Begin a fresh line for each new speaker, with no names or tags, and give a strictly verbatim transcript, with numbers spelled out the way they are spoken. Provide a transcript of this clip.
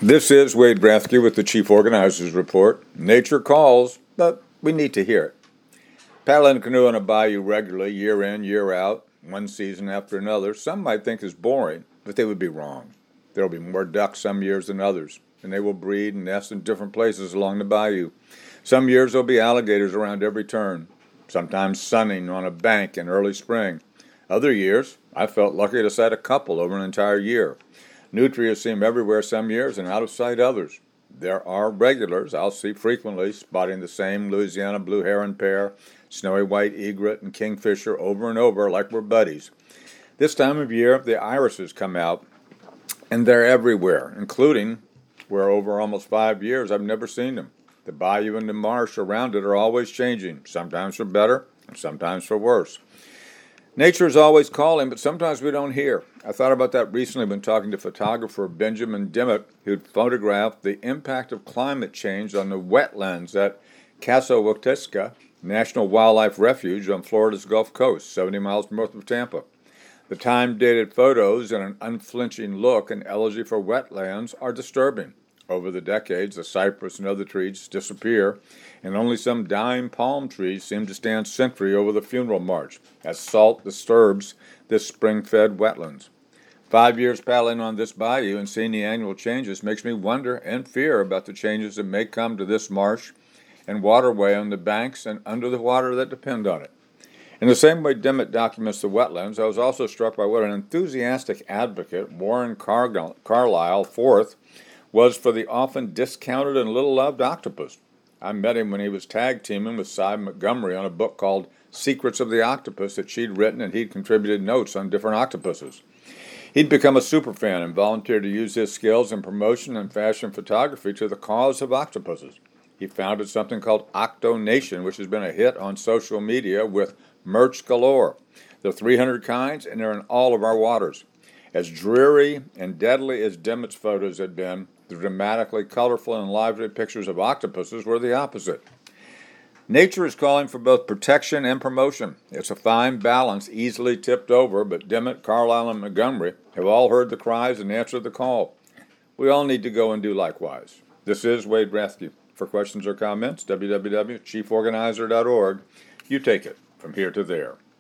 This is Wade Rathke with the Chief Organizer's Report. Nature calls, but we need to hear it. Paddling a canoe on a bayou regularly, year in, year out, one season after another, some might think is boring, but they would be wrong. There will be more ducks some years than others, and they will breed and nest in different places along the bayou. Some years there will be alligators around every turn, sometimes sunning on a bank in early spring. Other years, I felt lucky to sight a couple over an entire year. Nutrias seem everywhere some years and out of sight others. There are regulars I'll see frequently spotting the same Louisiana blue heron pair, snowy white egret, and kingfisher over and over like we're buddies. This time of year, the irises come out, and they're everywhere, including where over almost five years I've never seen them. The bayou and the marsh around it are always changing, sometimes for better and sometimes for worse. Nature is always calling, but sometimes we don't hear. I thought about that recently when talking to photographer Benjamin Dimmitt, who'd photographed the impact of climate change on the wetlands at Casawatiska National Wildlife Refuge on Florida's Gulf Coast, seventy miles north of Tampa. The time-dated photos and an unflinching look and elegy for wetlands are disturbing. Over the decades, the cypress and other trees disappear, and only some dying palm trees seem to stand sentry over the funeral march, as salt disturbs this spring-fed wetlands. Five years paddling on this bayou and seeing the annual changes makes me wonder and fear about the changes that may come to this marsh and waterway on the banks and under the water that depend on it. In the same way Dimmitt documents the wetlands, I was also struck by what an enthusiastic advocate, Warren Carg- Carlisle, Fourth, was for the often discounted and little-loved octopus. I met him when he was tag-teaming with Cy Montgomery on a book called Secrets of the Octopus that she'd written, and he'd contributed notes on different octopuses. He'd become a superfan and volunteered to use his skills in promotion and fashion photography to the cause of octopuses. He founded something called Octo Nation, which has been a hit on social media with merch galore. There are three hundred kinds, and they're in all of our waters. As dreary and deadly as Dimmitt's photos had been, the dramatically colorful and lively pictures of octopuses were the opposite. Nature is calling for both protection and promotion. It's a fine balance, easily tipped over, but Dimmitt, Carlisle, and Montgomery have all heard the cries and answered the call. We all need to go and do likewise. This is Wade Rathke. For questions or comments, w w w dot chief organizer dot org. You take it from here to there.